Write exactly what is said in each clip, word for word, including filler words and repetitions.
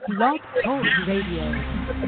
Blog Talk Radio.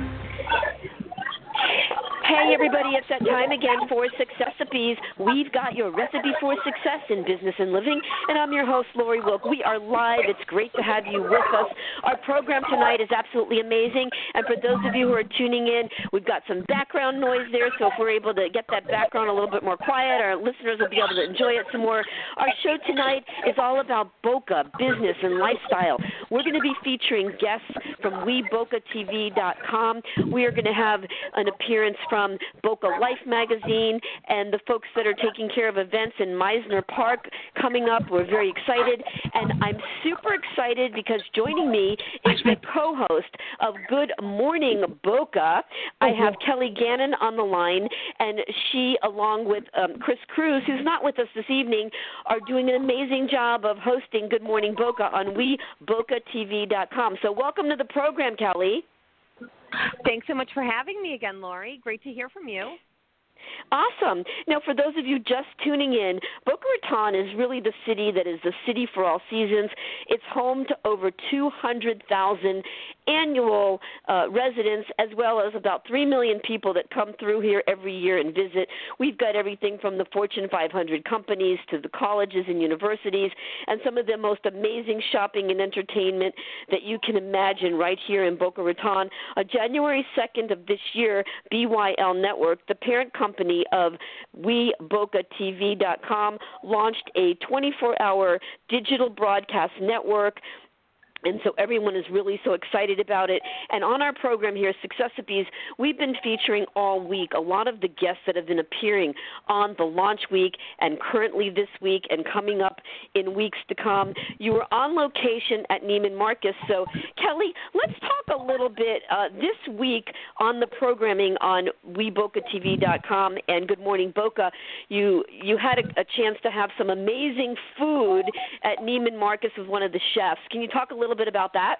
Hey everybody, it's that time again for Successipes. We've got your recipe for success in business and living, and I'm your host, Lori Wilk. We are live. It's great to have you with us. Our program tonight is absolutely amazing, and for those of you who are tuning in, we've got some background noise there, so if we're able to get that background a little bit more quiet, our listeners will be able to enjoy it some more. Our show tonight is all about Boca, business, and lifestyle. We're going to be featuring guests from we boca T V dot com. We are going to have an appearance from from Boca Life magazine and the folks that are taking care of events in Meisner Park coming up. We're very excited, and I'm super excited because joining me is the co-host of Good Morning Boca. I have Kelly Gannon on the line, and she, along with um, Chris Cruz, who's not with us this evening, are doing an amazing job of hosting Good Morning Boca on we boca T V dot com. So welcome to the program, Kelly. Thanks so much for having me again, Lori. Great to hear from you. Awesome. Now, for those of you just tuning in, Boca Raton is really the city that is the city for all seasons. It's home to over two hundred thousand annual uh, residents, as well as about three million people that come through here every year and visit. We've got everything from the Fortune five hundred companies to the colleges and universities, and some of the most amazing shopping and entertainment that you can imagine right here in Boca Raton. Uh, January second of this year, B Y L Network, the parent company of we boca T V dot com, launched a twenty-four hour digital broadcast network. And so everyone is really so excited about it. And on our program here, Successipes, we've been featuring all week a lot of the guests that have been appearing on the launch week and currently this week and coming up in weeks to come. You were on location at Neiman Marcus. So, Kelly, let's talk a little bit uh, this week on the programming on we boca T V dot com and Good Morning Boca. You, you had a, a chance to have some amazing food at Neiman Marcus with one of the chefs. Can you talk a little bit about that?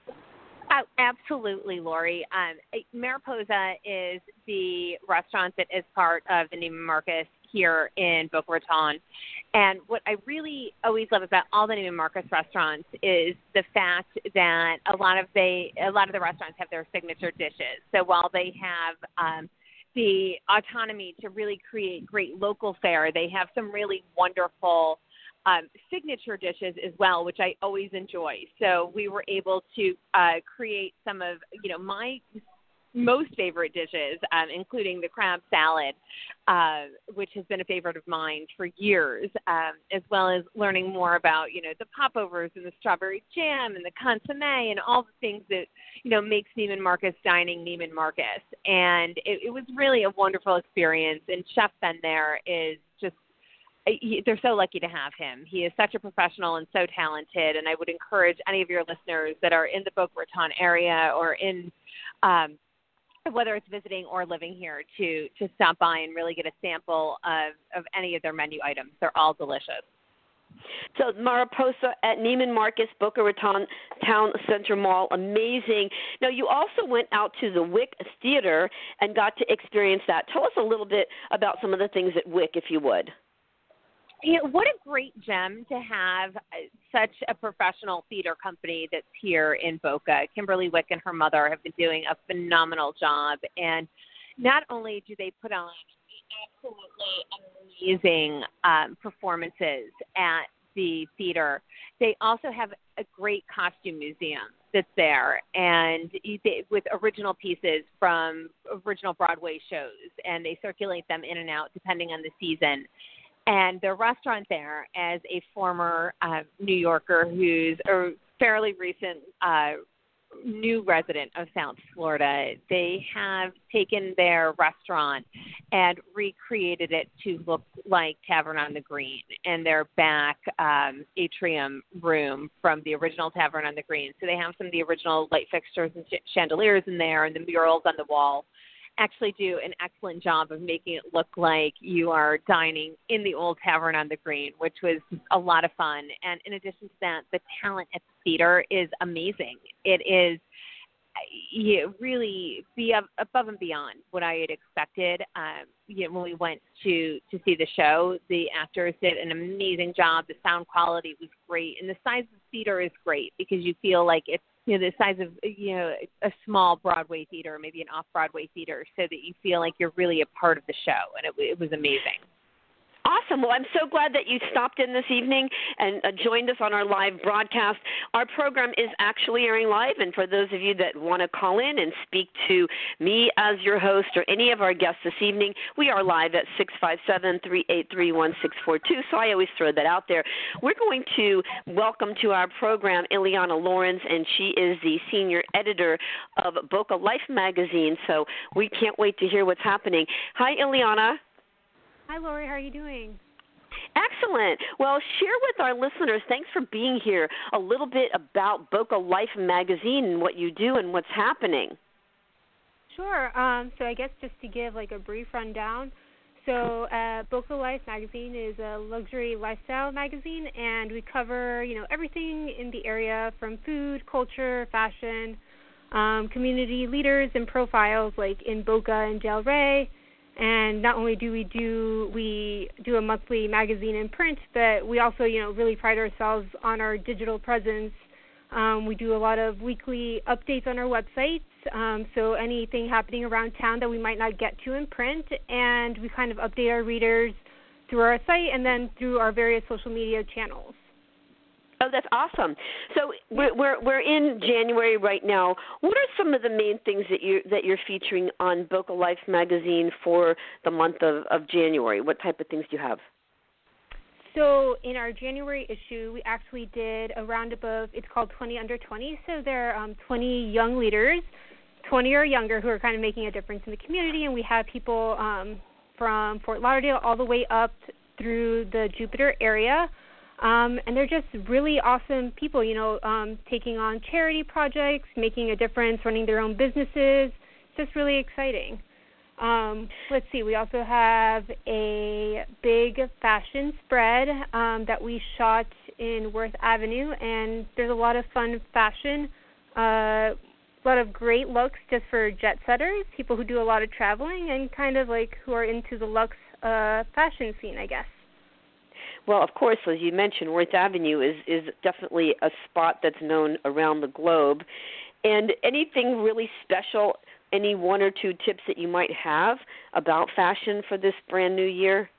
Oh, absolutely, Lori. Um, Mariposa is the restaurant that is part of the Neiman Marcus here in Boca Raton. And what I really always love about all the Neiman Marcus restaurants is the fact that a lot of they a lot of the restaurants have their signature dishes. So while they have um, the autonomy to really create great local fare, they have some really wonderful Um, signature dishes as well, which I always enjoy. So we were able to uh, create some of, you know, my most favorite dishes, um, including the crab salad, uh, which has been a favorite of mine for years, um, as well as learning more about, you know, the popovers and the strawberry jam and the consomme and all the things that, you know, makes Neiman Marcus dining Neiman Marcus. And it, it was really a wonderful experience. And Chef Ben there is just they're so lucky to have him. He is such a professional and so talented, and I would encourage any of your listeners that are in the Boca Raton area or in, um, whether it's visiting or living here, to, to stop by and really get a sample of, of any of their menu items. They're all delicious. So Mariposa at Neiman Marcus, Boca Raton Town Center Mall, amazing. Now, you also went out to the Wick Theater and got to experience that. Tell us a little bit about some of the things at Wick, if you would. You know, what a great gem to have such a professional theater company that's here in Boca. Kimberly Wick and her mother have been doing a phenomenal job. And not only do they put on absolutely amazing um, performances at the theater, they also have a great costume museum that's there, and they, with original pieces from original Broadway shows, and they circulate them in and out depending on the season. And the restaurant there, as a former uh, New Yorker who's a fairly recent uh, new resident of South Florida, they have taken their restaurant and recreated it to look like Tavern on the Green and their back um, atrium room from the original Tavern on the Green. So they have some of the original light fixtures and chandeliers in there and the murals on the wall. Actually do an excellent job of making it look like you are dining in the old Tavern on the Green, which was a lot of fun. And in addition to that, the talent at the theater is amazing. It is you know, really be ab- above and beyond what I had expected. Um, you know, when we went to, to see the show, the actors did an amazing job. The sound quality was great, and the size of the theater is great because you feel like it's, you know, the size of, you know, a small Broadway theater, maybe an off-Broadway theater, so that you feel like you're really a part of the show, and it, it was amazing. Awesome. Well, I'm so glad that you stopped in this evening and uh, joined us on our live broadcast. Our program is actually airing live, and for those of you that want to call in and speak to me as your host or any of our guests this evening, we are live at six five seven, three eight three, one six four two, so I always throw that out there. We're going to welcome to our program Ileana Lawrence, and she is the senior editor of Boca Life magazine, so we can't wait to hear what's happening. Hi, Ileana. Hi, Lori. How are you doing? Excellent. Well, share with our listeners, thanks for being here, a little bit about Boca Life magazine and what you do and what's happening. Sure. Um, so I guess just to give like a brief rundown. So uh, Boca Life magazine is a luxury lifestyle magazine, and we cover, you know, everything in the area from food, culture, fashion, um, community leaders, and profiles like in Boca and Del Rey. And not only do we do we do a monthly magazine in print, but we also, you know, really pride ourselves on our digital presence. Um, we do a lot of weekly updates on our websites, um, so anything happening around town that we might not get to in print, and we kind of update our readers through our site and then through our various social media channels. Oh, that's awesome. So we're, we're we're in January right now. What are some of the main things that you that you're featuring on Boca Life magazine for the month of, of January? What type of things do you have? So in our January issue, we actually did a roundup of, it's called twenty under twenty. So there are um, twenty young leaders, twenty or younger, who are kind of making a difference in the community, and we have people um, from Fort Lauderdale all the way up through the Jupiter area. Um, and they're just really awesome people, you know, um, taking on charity projects, making a difference, running their own businesses. It's just really exciting. Um, let's see, we also have a big fashion spread um, that we shot in Worth Avenue, and there's a lot of fun fashion, uh, a lot of great looks just for jet setters, people who do a lot of traveling, and kind of like who are into the luxe uh, fashion scene, I guess. Well, of course, as you mentioned, Worth Avenue is, is definitely a spot that's known around the globe. And anything really special, any one or two tips that you might have about fashion for this brand new year?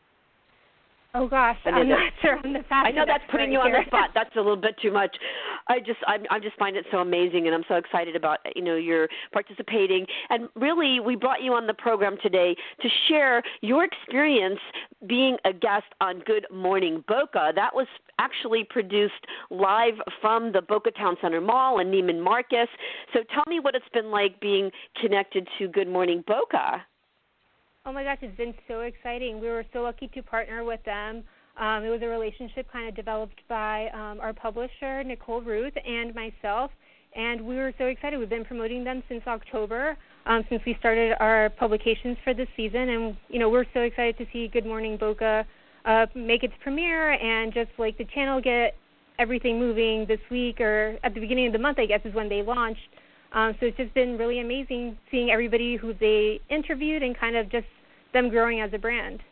Oh gosh, I'm not sure on the fashion. I know that's putting you on here. the spot. That's a little bit too much. I just, I, I just find it so amazing, and I'm so excited about, you know, your participating. And really, we brought you on the program today to share your experience being a guest on Good Morning Boca. That was actually produced live from the Boca Town Center Mall in Neiman Marcus. So tell me what it's been like being connected to Good Morning Boca. Oh my gosh, it's been so exciting. We were so lucky to partner with them. Um, it was a relationship kind of developed by um, our publisher, Nicole Ruth, and myself, and we were so excited. We've been promoting them since October, um, since we started our publications for this season, and you know we're so excited to see Good Morning Boca uh, make its premiere and just like the channel get everything moving this week, or at the beginning of the month, I guess, is when they launched. Um, so it's just been really amazing seeing everybody who they interviewed and kind of just them growing as a brand.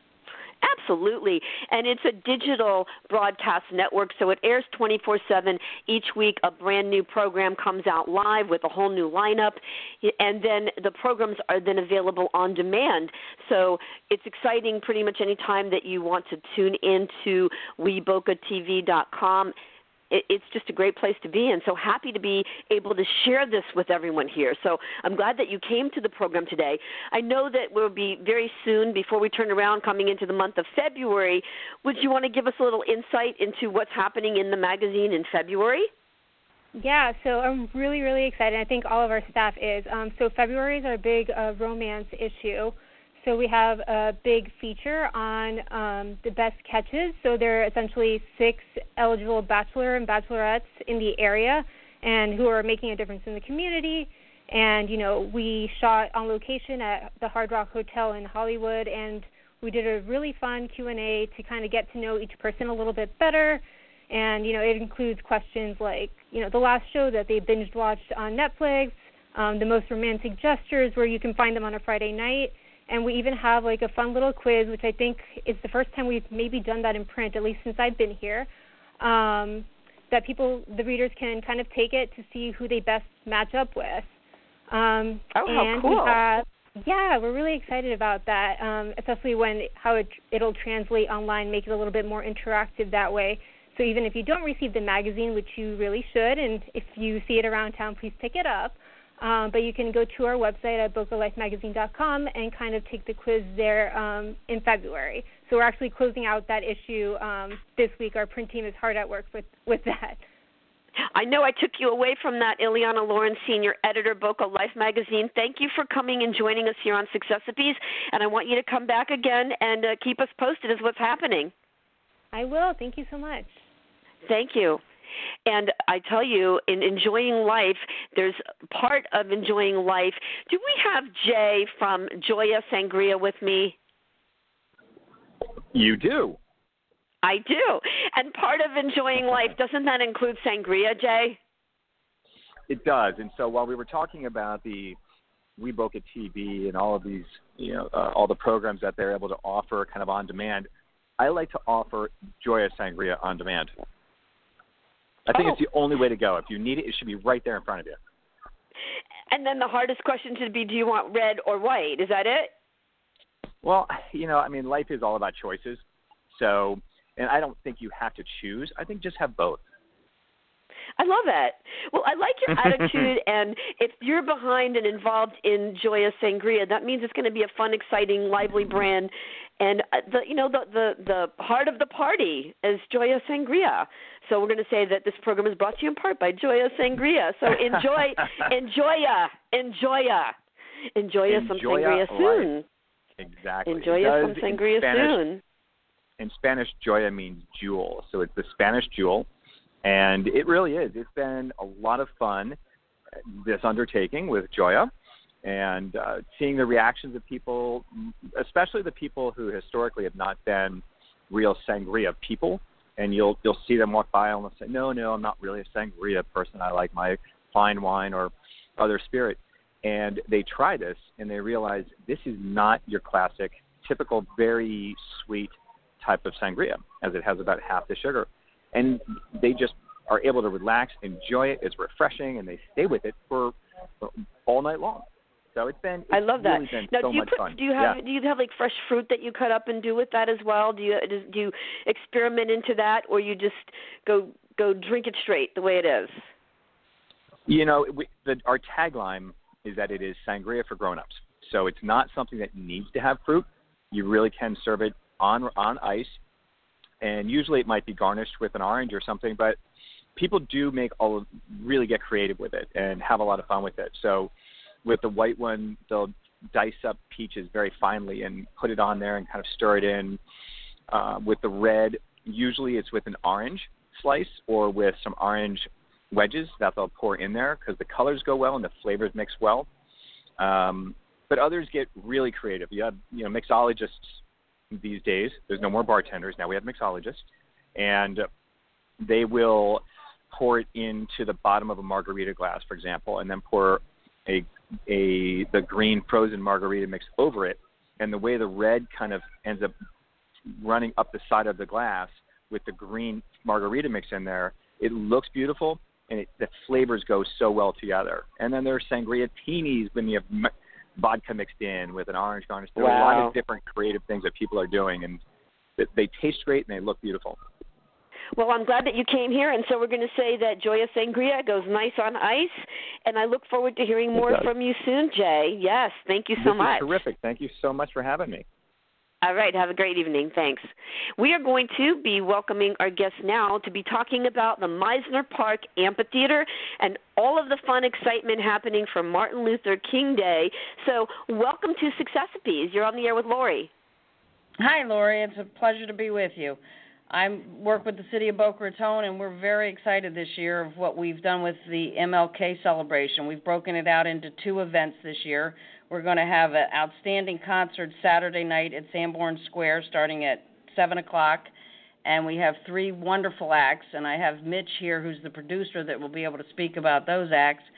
Absolutely. And it's a digital broadcast network, so it airs twenty-four seven. Each week a brand new program comes out live with a whole new lineup, and then the programs are then available on demand. So it's exciting pretty much any time that you want to tune into we boca T V dot com. It's just a great place to be, and so happy to be able to share this with everyone here. So I'm glad that you came to the program today. I know that we'll be very soon, before we turn around, coming into the month of February. Would you want to give us a little insight into what's happening in the magazine in February? Yeah, so I'm really, really excited. I think all of our staff is. Um, so February is our big uh, romance issue. So we have a big feature on um, the best catches. So there are essentially six eligible bachelor and bachelorettes in the area and who are making a difference in the community. And, you know, we shot on location at the Hard Rock Hotel in Hollywood, and we did a really fun Q and A to kind of get to know each person a little bit better. And, you know, it includes questions like, you know, the last show that they binge watched on Netflix, um, the most romantic gestures, where you can find them on a Friday night. And we even have like a fun little quiz, which I think is the first time we've maybe done that in print, at least since I've been here, um, that people, the readers can kind of take it to see who they best match up with. Um, oh, how and cool. We have, yeah, we're really excited about that, um, especially when how it, it'll translate online, make it a little bit more interactive that way. So even if you don't receive the magazine, which you really should, and if you see it around town, please pick it up. Um, but you can go to our website at boca life magazine dot com and kind of take the quiz there um, in February. So we're actually closing out that issue um, this week. Our print team is hard at work with, with that. I know I took you away from that, Ileana Lawrence, Senior Editor, Boca Life Magazine. Thank you for coming and joining us here on Successopies, and I want you to come back again and uh, keep us posted as what's happening. I will. Thank you so much. Thank you. And I tell you, in enjoying life, there's part of enjoying life. Do we have Jay from Joya Sangria with me? You do. I do. And part of enjoying life, doesn't that include sangria, Jay? It does. And so while we were talking about the We Boca T V and all of these, you know, uh, all the programs that they're able to offer kind of on demand, I like to offer Joya Sangria on demand. I think oh. it's the only way to go. If you need it, it should be right there in front of you. And then the hardest question should be, do you want red or white? Is that it? Well, you know, I mean, life is all about choices. So, and I don't think you have to choose. I think just have both. I love it. Well, I like your attitude, and if you're behind and involved in Joya Sangria, that means it's going to be a fun, exciting, lively brand. And the, you know, the, the the heart of the party is Joya Sangria. So we're going to say that this program is brought to you in part by Joya Sangria. So enjoy, enjoy ya, enjoy ya, enjoy ya some sangria soon. Life. Exactly. Enjoy ya some sangria Spanish, soon. In Spanish, Joya means jewel, so it's the Spanish jewel. And it really is. It's been a lot of fun, this undertaking with Joya, and uh, seeing the reactions of people, especially the people who historically have not been real sangria people. And you'll you'll see them walk by and they'll say, no, no, I'm not really a sangria person. I like my fine wine or other spirit. And they try this, and they realize this is not your classic, typical, very sweet type of sangria, as it has about half the sugar. And they just are able to relax, enjoy it. It's refreshing, and they stay with it for, for all night long. So it's been. It's I love that. Really been now, so do you much put, fun. do you have yeah. do you have like fresh fruit that you cut up and do with that as well? Do you do you experiment into that, or you just go go drink it straight the way it is? You know, we, the, our tagline is that it is sangria for grown-ups. So it's not something that needs to have fruit. You really can serve it on on ice. And usually it might be garnished with an orange or something, but people do make all really get creative with it and have a lot of fun with it. So with the white one, they'll dice up peaches very finely and put it on there and kind of stir it in. Uh, with the red, usually it's with an orange slice or with some orange wedges that they'll pour in there because the colors go well and the flavors mix well. Um, but others get really creative. You have, you know, mixologists these days. There's no more bartenders. Now we have mixologists. And they will pour it into the bottom of a margarita glass, for example, and then pour a a the green frozen margarita mix over it. And the way the red kind of ends up running up the side of the glass with the green margarita mix in there, it looks beautiful, and it, the flavors go so well together. And then there's sangriatinis when you have vodka mixed in with an orange garnish. There wow. are a lot of different creative things that people are doing, and they, they taste great and they look beautiful. Well, I'm glad that you came here, and so we're going to say that Joya Sangria goes nice on ice, and I look forward to hearing more from you soon, Jay. Yes, thank you so this much. This is terrific. Thank you so much for having me. All right, have a great evening. Thanks. We are going to be welcoming our guests now to be talking about the Mizner Park Amphitheater and all of the fun excitement happening for Martin Luther King Day. So welcome to Successopies. You're on the air with Lori. Hi, Lori. It's a pleasure to be with you. I work with the City of Boca Raton, and we're very excited this year of what we've done with the M L K celebration. We've broken it out into two events this year. We're going to have an outstanding concert Saturday night at Sanborn Square starting at seven o'clock, and we have three wonderful acts, and I have Mitch here, who's the producer, that will be able to speak about those acts.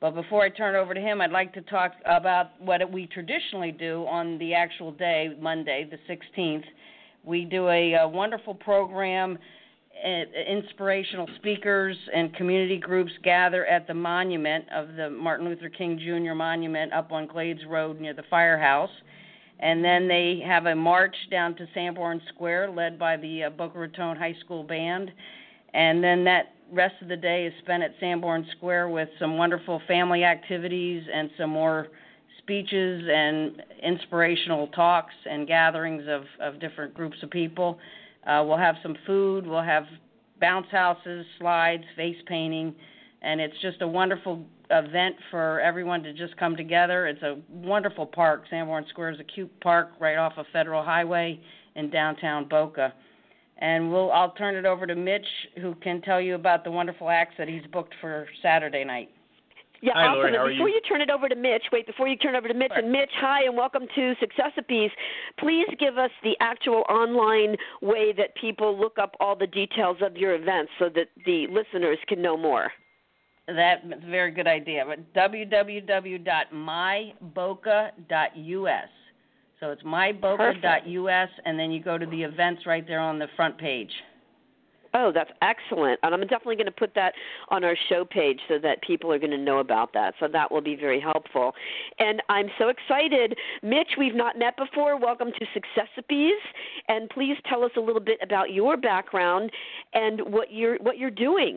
But before I turn it over to him, I'd like to talk about what we traditionally do on the actual day, Monday, the sixteenth. We do a, a wonderful program. Inspirational speakers and community groups gather at the monument of the Martin Luther King Junior Monument up on Glades Road near the firehouse. And then they have a march down to Sanborn Square led by the uh, Boca Raton High School Band. And then that rest of the day is spent at Sanborn Square with some wonderful family activities and some more speeches and inspirational talks and gatherings of, of different groups of people. Uh, we'll have some food, we'll have bounce houses, slides, face painting, and it's just a wonderful event for everyone to just come together. It's a wonderful park. Sanborn Square is a cute park right off of Federal Highway in downtown Boca. And we'll I'll turn it over to Mitch, who can tell you about the wonderful acts that he's booked for Saturday night. Yeah, hi, awesome. Lori, how and are before you? you turn it over to Mitch, wait, before you turn it over to Mitch, Sure. and Mitch, hi, and welcome to Successopies. Please give us the actual online way that people look up all the details of your events so that the listeners can know more. That's a very good idea. But w w w dot my boca dot u s. So it's my boca dot u s, and then you go to the events right there on the front page. Oh, that's excellent. And I'm definitely going to put that on our show page so that people are going to know about that. So that will be very helpful. And I'm so excited. Mitch, we've not met before. Welcome to Successopies. And please tell us a little bit about your background and what you're what you're doing.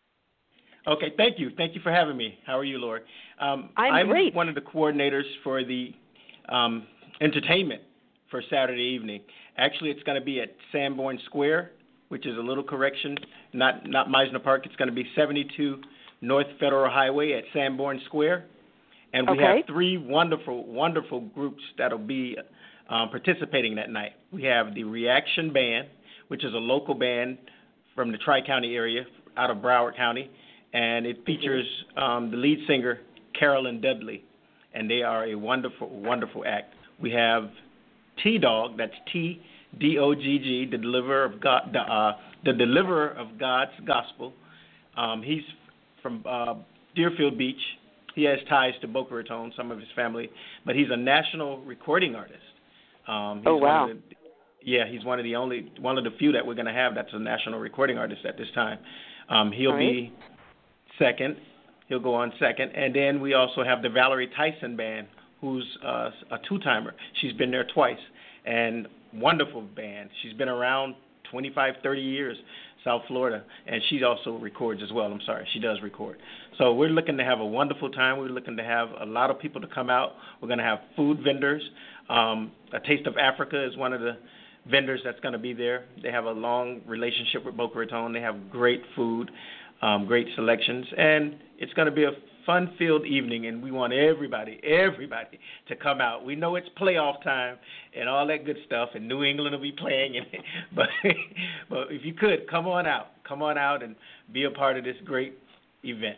Okay, thank you. Thank you for having me. How are you, Lori? Um, I'm, I'm great. one of the coordinators for the um, entertainment for Saturday evening. Actually, it's going to be at Sanborn Square, which is a little correction, not not Meisner Park. It's going to be seventy-two North Federal Highway at Sanborn Square. And we Okay. have three wonderful, wonderful groups that will be um, participating that night. We have the Reaction Band, which is a local band from the Tri-County area out of Broward County, and it features um, the lead singer, Carolyn Dudley, and they are a wonderful, wonderful act. We have T-Dog, that's T D O G G, the deliverer of God, the, uh, the deliverer of God's gospel. Um, he's from uh, Deerfield Beach. He has ties to Boca Raton, some of his family, but he's a national recording artist. Um, he's Oh, wow. One of the, yeah, he's one of the only, one of the few that we're going to have that's a national recording artist at this time. Um, he'll Right. be second. He'll go on second. And then we also have the Valerie Tyson Band, who's uh, a two-timer. She's been there twice. And wonderful band. She's been around twenty-five, thirty years, South Florida, and she also records as well. I'm sorry, she does record. So we're looking to have a wonderful time. We're looking to have a lot of people to come out. We're going to have food vendors. Um, a Taste of Africa is one of the vendors that's going to be there. They have a long relationship with Boca Raton. They have great food, um, great selections, and it's going to be a fun-filled evening, and we want everybody, everybody to come out. We know it's playoff time and all that good stuff, and New England will be playing, and, but but if you could, come on out. Come on out and be a part of this great event.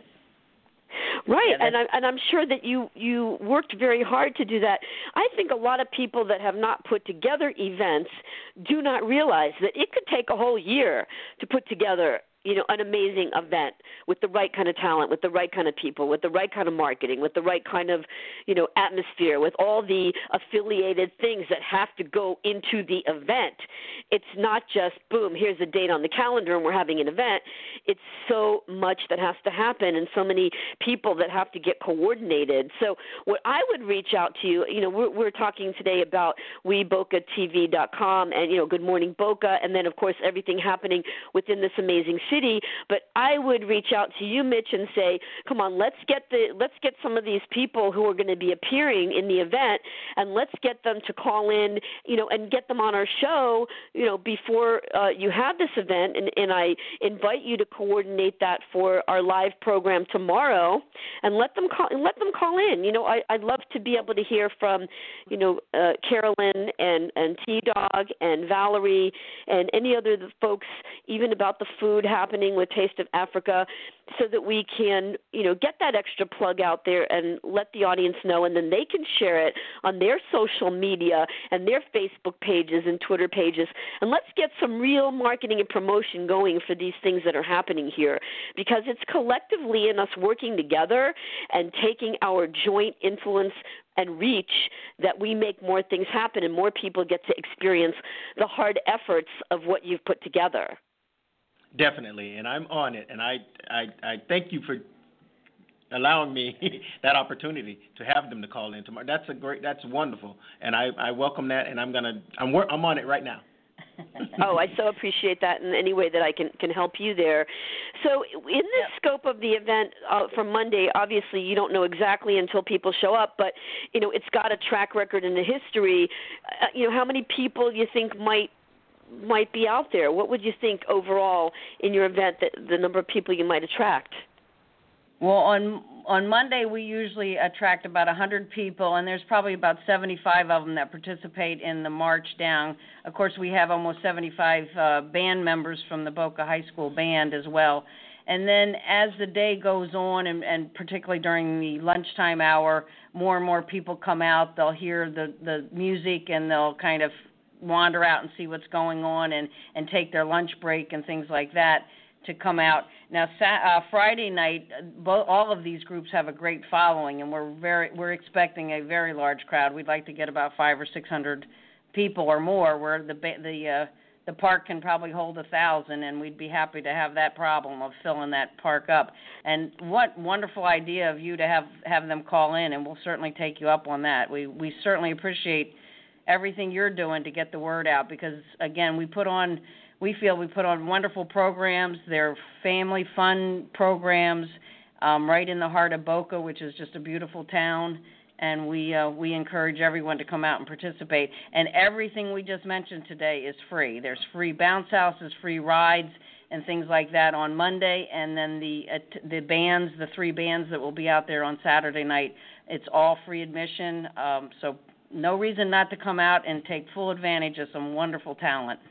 Right, Yeah, and I'm and I'm sure that you you worked very hard to do that. I think a lot of people that have not put together events do not realize that it could take a whole year to put together, you know, an amazing event with the right kind of talent, with the right kind of people, with the right kind of marketing, with the right kind of, you know, atmosphere, with all the affiliated things that have to go into the event. It's not just, boom, here's a date on the calendar and we're having an event. It's so much that has to happen and so many people that have to get coordinated. So what I would reach out to you, you know, we're, we're talking today about we boca T V dot com and, you know, Good Morning Boca, and then, of course, everything happening within this amazing city. But I would reach out to you, Mitch, and say, come on, let's get the let's get some of these people who are going to be appearing in the event, and let's get them to call in, you know, and get them on our show, you know, before uh, you have this event. And, and I invite you to coordinate that for our live program tomorrow, and let them call let them call in. You know, I, I'd love to be able to hear from, you know, uh, Carolyn and and T Dog and Valerie and any other of the folks, even about the food happening with Taste of Africa so that we can, you know, get that extra plug out there and let the audience know, and then they can share it on their social media and their Facebook pages and Twitter pages. And let's get some real marketing and promotion going for these things that are happening here, because it's collectively in us working together and taking our joint influence and reach that we make more things happen and more people get to experience the hard efforts of what you've put together. Definitely, and I'm on it, and I, I, I thank you for allowing me that opportunity to have them to call in tomorrow. That's a great, that's wonderful, and I, I welcome that, and I'm gonna, I'm, I'm on it right now. Oh, I so appreciate that in any way that I can, can help you there. So in the yep. scope of the event uh, from Monday, obviously you don't know exactly until people show up, but, you know, it's got a track record in the history. Uh, you know, how many people you think might might be out there? What would you think overall in your event that the number of people you might attract? Well, on on Monday we usually attract about one hundred people, and there's probably about seventy-five of them that participate in the march down. Of course, we have almost seventy-five uh, band members from the Boca High School band as well. And then as the day goes on, and, and particularly during the lunchtime hour, more and more people come out. They'll hear the, the music, and they'll kind of wander out and see what's going on and, and take their lunch break and things like that to come out. Now, uh, Friday night, both, all of these groups have a great following, and we're very we're expecting a very large crowd. We'd like to get about five or six hundred people or more. Where the the uh, the park can probably hold a thousand, and we'd be happy to have that problem of filling that park up. And what wonderful idea of you to have have them call in, and we'll certainly take you up on that. We we certainly appreciate everything you're doing to get the word out, because again, we put on. We feel we put on wonderful programs. They're family fun programs um, right in the heart of Boca, which is just a beautiful town, and we uh, we encourage everyone to come out and participate. And everything we just mentioned today is free. There's free bounce houses, free rides, and things like that on Monday, and then the uh, t- the bands, the three bands that will be out there on Saturday night, it's all free admission, um, so no reason not to come out and take full advantage of some wonderful talent.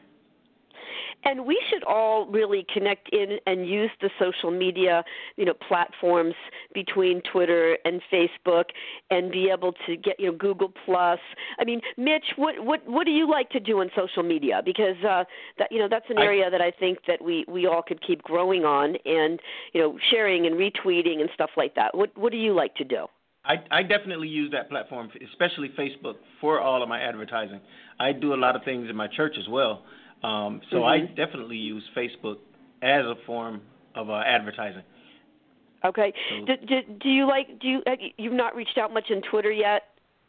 And we should all really connect in and use the social media, you know, platforms between Twitter and Facebook, and be able to get, you know, Google Plus. I mean, Mitch, what what what do you like to do on social media? Because uh, that you know that's an area I, that I think that we, we all could keep growing on, and you know, sharing and retweeting and stuff like that. What what do you like to do? I, I definitely use that platform, especially Facebook, for all of my advertising. I do a lot of things in my church as well. Um, so mm-hmm. I definitely use Facebook as a form of uh, advertising. Okay. So, do, do, do you like? Do you? You've not reached out much in Twitter yet?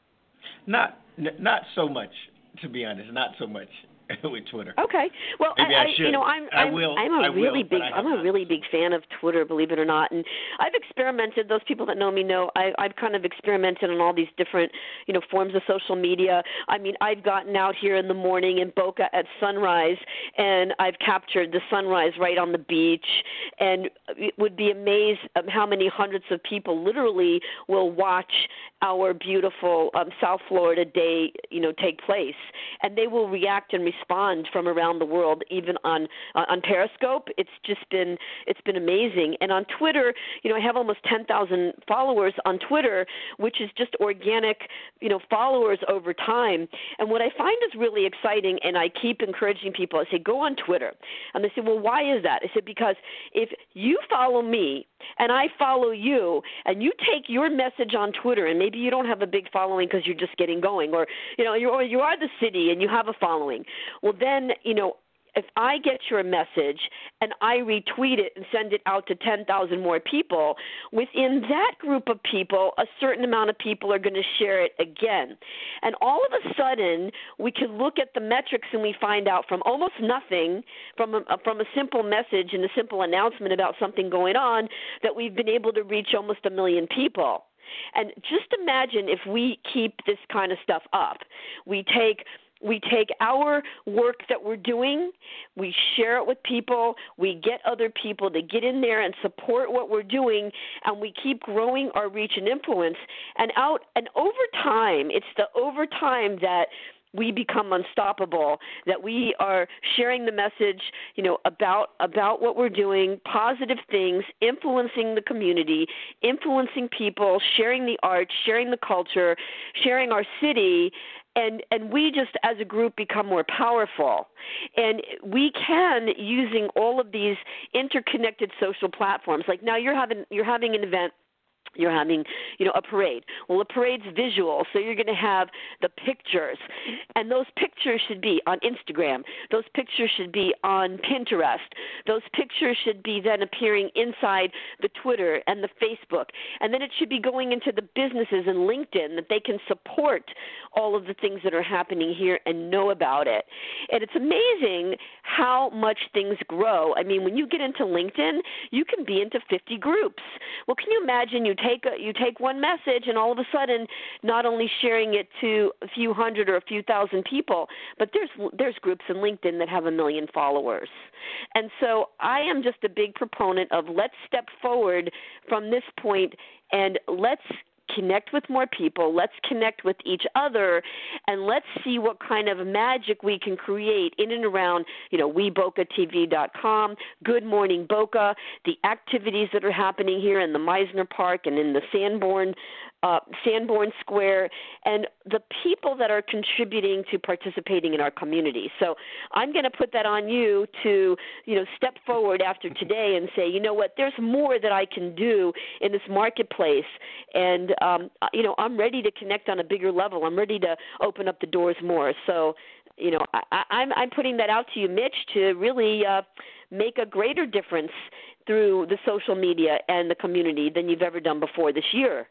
Not, not so much, to be honest. Not so much with Twitter. Okay. Well, Maybe I, I should. You know, I'm, I I'm, will. I'm a I really will, big. I'm a not. really big fan of Twitter, believe it or not. And I've experimented. Those people that know me know I, I've kind of experimented on all these different, you know, forms of social media. I mean, I've gotten out here in the morning in Boca at sunrise, and I've captured the sunrise right on the beach, and would be amazed at how many hundreds of people literally will watch our beautiful um, South Florida day, you know, take place, and they will react and respond from around the world, even on uh, on Periscope. It's just been it's been amazing. And on Twitter, you know, I have almost ten thousand followers on Twitter, which is just organic, you know, followers over time. And what I find is really exciting, and I keep encouraging people. I say, go on Twitter, and they say, well, why is that? I said, because if you follow me and I follow you, and you take your message on Twitter, and maybe you don't have a big following because you're just getting going, or you know, you're, or you are the city and you have a following. Well, then, you know, if I get your message and I retweet it and send it out to ten thousand more people, within that group of people, a certain amount of people are going to share it again. And all of a sudden, we can look at the metrics and we find out from almost nothing, from a, from a simple message and a simple announcement about something going on, that we've been able to reach almost a million people. And just imagine if we keep this kind of stuff up. We take We take our work that we're doing, we share it with people, we get other people to get in there and support what we're doing, and we keep growing our reach and influence. And out and over time, it's the over time that we become unstoppable, that we are sharing the message, you know, about about what we're doing, positive things, influencing the community, influencing people, sharing the art, sharing the culture, sharing our city, and and we just as a group become more powerful. And we can, using all of these interconnected social platforms, like now you're having you're having an event, you're having, you know, a parade. Well, a parade's visual, so you're going to have the pictures. And those pictures should be on Instagram. Those pictures should be on Pinterest. Those pictures should be then appearing inside the Twitter and the Facebook. And then it should be going into the businesses and LinkedIn that they can support all of the things that are happening here and know about it. And it's amazing how much things grow. I mean, when you get into LinkedIn, you can be into fifty groups. Well, can you imagine you take a, you take one message and all of a sudden not only sharing it to a few hundred or a few thousand people, but there's there's groups in LinkedIn that have a million followers. And so I am just a big proponent of let's step forward from this point and let's connect with more people, let's connect with each other, and let's see what kind of magic we can create in and around, you know, we boca T V dot com, Good Morning Boca, the activities that are happening here in the Meisner Park and in the Sanborn Uh, Sanborn Square, and the people that are contributing to participating in our community. So I'm going to put that on you to, you know, step forward after today and say, you know what, there's more that I can do in this marketplace, and, um, you know, I'm ready to connect on a bigger level. I'm ready to open up the doors more. So, you know, I, I'm, I'm putting that out to you, Mitch, to really uh, make a greater difference through the social media and the community than you've ever done before this year.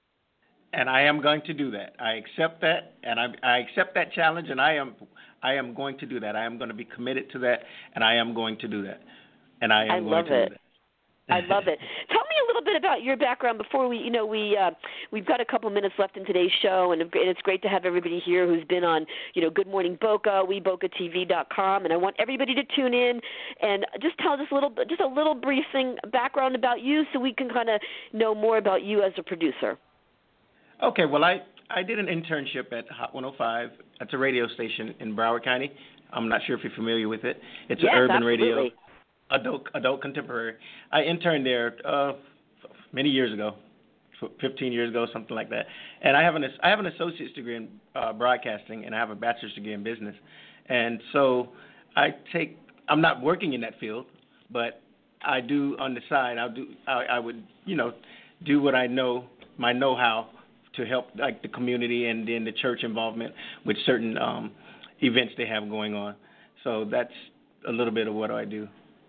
And I am going to do that. I accept that, and I, I accept that challenge, and I am I am going to do that. I am going to be committed to that, and I am going to do that. And I am I going love to it. do that. I love it. Tell me a little bit about your background before we, you know, we uh, we've got a couple minutes left in today's show, and it's great to have everybody here who's been on, you know, Good Morning Boca, we boca T V dot com, and I want everybody to tune in and just tell us a little, just a little brief thing, background about you, so we can kind of know more about you as a producer. Okay, well, I, I did an internship at Hot one oh five. It's a radio station in Broward County. I'm not sure if you're familiar with it. It's yes, an urban absolutely. radio, adult, adult contemporary. I interned there uh, many years ago, fifteen years ago, something like that. And I have an I have an associate's degree in uh, broadcasting, and I have a bachelor's degree in business. And so I take I'm not working in that field, but I do on the side. I'll do I, I would you know do what I know, my know-how, to help like the community and then the church involvement with certain um, events they have going on. So that's a little bit of what I do.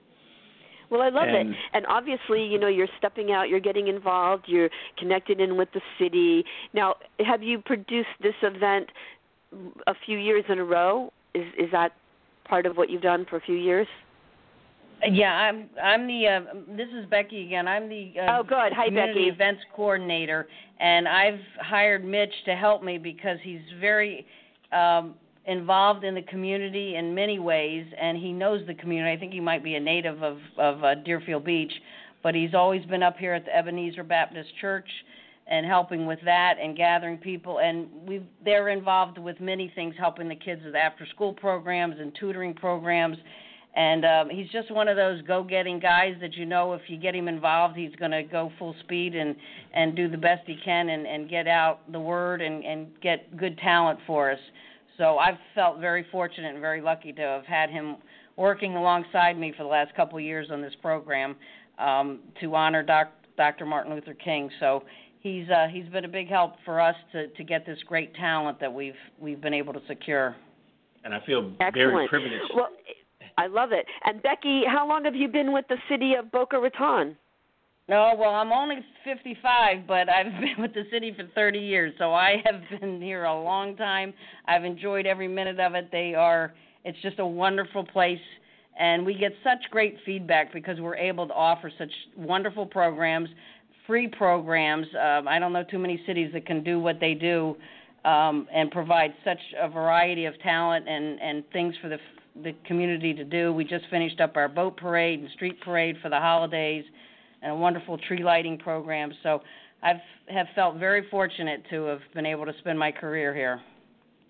Well, I love and, it. And obviously, you know, you're stepping out, you're getting involved, you're connected in with the city. Now, have you produced this event a few years in a row? Is is that part of what you've done for a few years? Yeah, I'm. I'm the. Uh, this is Becky again. I'm the uh, oh, good. Hi, community Becky. events coordinator, and I've hired Mitch to help me because he's very um, involved in the community in many ways, and he knows the community. I think he might be a native of of uh, Deerfield Beach, but he's always been up here at the Ebenezer Baptist Church and helping with that and gathering people. And we they're involved with many things, helping the kids with after-school programs and tutoring programs. And um, he's just one of those go-getting guys that you know if you get him involved, he's going to go full speed and, and do the best he can and, and get out the word and, and get good talent for us. So I've felt very fortunate and very lucky to have had him working alongside me for the last couple of years on this program um, to honor doc, Doctor Martin Luther King. So he's uh, he's been a big help for us to, to get this great talent that we've we've been able to secure. And I feel Excellent. very privileged. Well, I love it. And Becky, how long have you been with the city of Boca Raton? No, well, I'm only fifty-five, but I've been with the city for thirty years, so I have been here a long time. I've enjoyed every minute of it. They are, it's just a wonderful place, and we get such great feedback because we're able to offer such wonderful programs, free programs. Um, I don't know too many cities that can do what they do um, and provide such a variety of talent and, and things for the the community to do. We just finished up our boat parade and street parade for the holidays and a wonderful tree lighting program. So I've have felt very fortunate to have been able to spend my career here.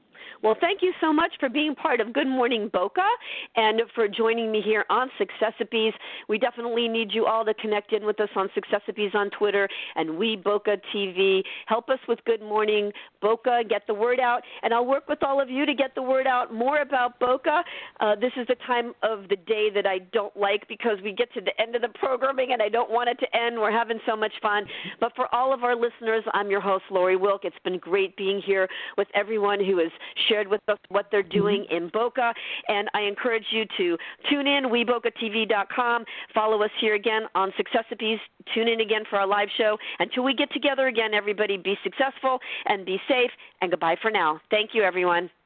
Well, thank you so much for being part of Good Morning Boca and for joining me here on Successopies. We definitely need you all to connect in with us on Successopies on Twitter and We Boca T V. Help us with Good Morning Boca, get the word out, and I'll work with all of you to get the word out more about Boca. Uh, this is the time of the day that I don't like because we get to the end of the programming and I don't want it to end. We're having so much fun. But for all of our listeners, I'm your host, Lori Wilk. It's been great being here with everyone who has shared with us what they're doing in Boca. And I encourage you to tune in, we boca T V dot com. Follow us here again on Successopies. Tune in again for our live show. Until we get together again, everybody be successful and be safe. And goodbye for now. Thank you, everyone.